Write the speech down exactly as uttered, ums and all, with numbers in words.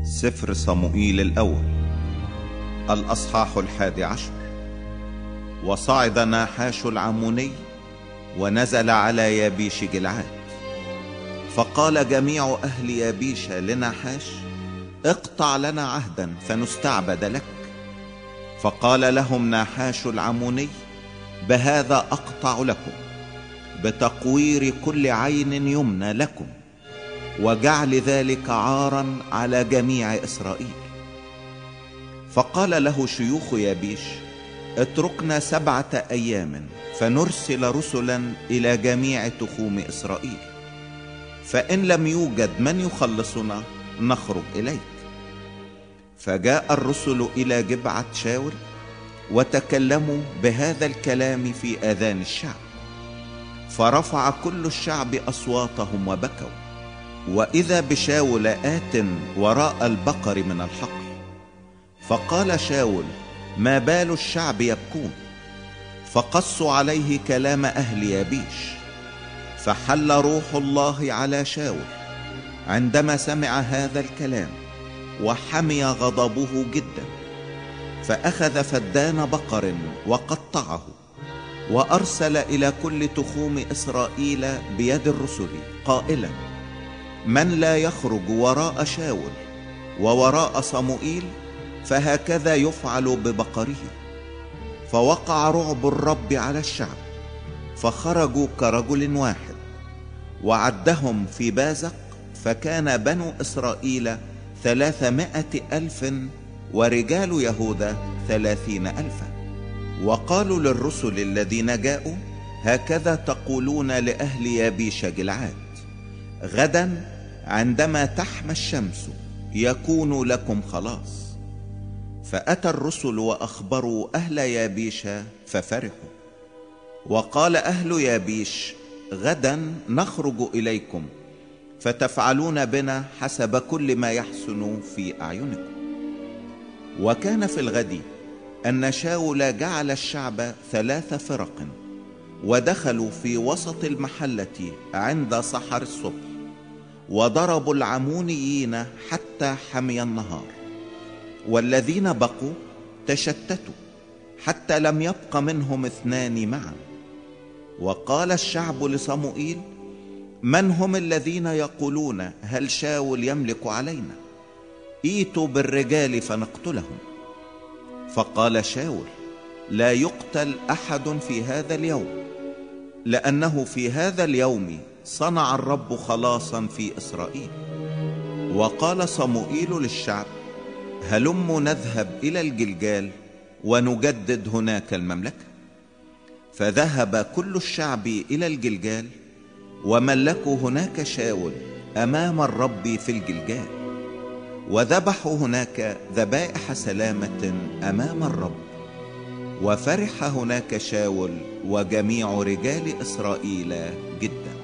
سفر صموئيل الأول الأصحاح الحادي عشر. وصعد ناحاش العموني ونزل على يابيش جلعاد، فقال جميع أهل يابيش لناحاش: اقطع لنا عهدا فنستعبد لك. فقال لهم ناحاش العموني: بهذا أقطع لكم، بتقوير كل عين يمنى لكم، وجعل ذلك عارا على جميع إسرائيل. فقال له شيوخ يابيش: اتركنا سبعة أيام فنرسل رسلا إلى جميع تخوم إسرائيل، فإن لم يوجد من يخلصنا نخرج إليك. فجاء الرسل إلى جبعة شاول وتكلموا بهذا الكلام في آذان الشعب، فرفع كل الشعب أصواتهم وبكوا. وإذا بشاول آت وراء البقر من الحقل، فقال شاول: ما بال الشعب يبكون؟ فقصوا عليه كلام أهل يابيش. فحل روح الله على شاول عندما سمع هذا الكلام، وحمي غضبه جدا، فأخذ فدان بقر وقطعه، وأرسل إلى كل تخوم إسرائيل بيد الرسل قائلا: من لا يخرج وراء شاول ووراء صموئيل فهكذا يفعل ببقره. فوقع رعب الرب على الشعب، فخرجوا كرجل واحد، وعدهم في بازق، فكان بنو إسرائيل ثلاثمائة ألف، ورجال يهوذا ثلاثين ألفا. وقالوا للرسل الذين جاءوا: هكذا تقولون لأهل يابيش جلعاد: غدا عندما تحمى الشمس يكون لكم خلاص. فأتى الرسل وأخبروا أهل يابيش ففرحوا. وقال أهل يابيش: غدا نخرج إليكم، فتفعلون بنا حسب كل ما يحسن في أعينكم. وكان في الغد أن شاول جعل الشعب ثلاث فرق، ودخلوا في وسط المحلة عند سحر الصبح، وضربوا العمونيين حتى حمي النهار. والذين بقوا تشتتوا حتى لم يبق منهم اثنان معا. وقال الشعب لصموئيل: من هم الذين يقولون هل شاول يملك علينا؟ ائتوا بالرجال فنقتلهم. فقال شاول: لا يقتل أحد في هذا اليوم، لأنه في هذا اليوم صنع الرب خلاصا في إسرائيل. وقال صموئيل للشعب: هلموا نذهب إلى الجلجال ونجدد هناك المملكة. فذهب كل الشعب إلى الجلجال، وملكوا هناك شاول أمام الرب في الجلجال، وذبحوا هناك ذبائح سلامة أمام الرب. وفرح هناك شاول وجميع رجال إسرائيل جدا.